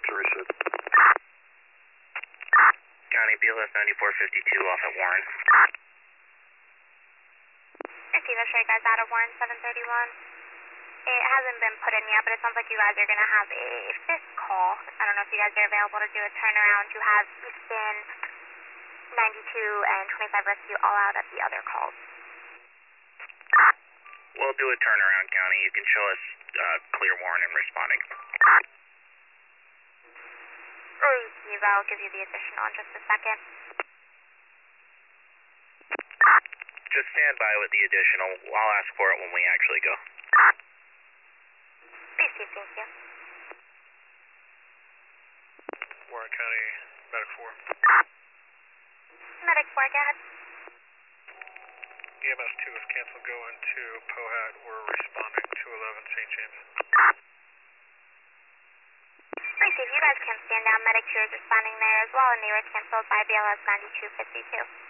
receive. County BLS 9452 off at Warren. Receive, I'll show you guys out of Warren 731. It hasn't been put in yet, but it sounds like you guys are going to have a fifth call. I don't know if you guys are available to do a turnaround to have Easton, 92, and 25 Rescue all out at the other calls. We'll do a turnaround, County. You can show us clear Warren and responding. Receive, I'll give you the additional in just a second. Just stand by with the additional. I'll ask for it when we actually go. Receive, thank you. Warren County, Medic 4. Medic 4, go ahead. EMS 2 is canceled. Go into POHAT. We're responding to 11 St. James. Receive, you guys can stand down. Medic 2 is responding there as well, and they were canceled by BLS 9252.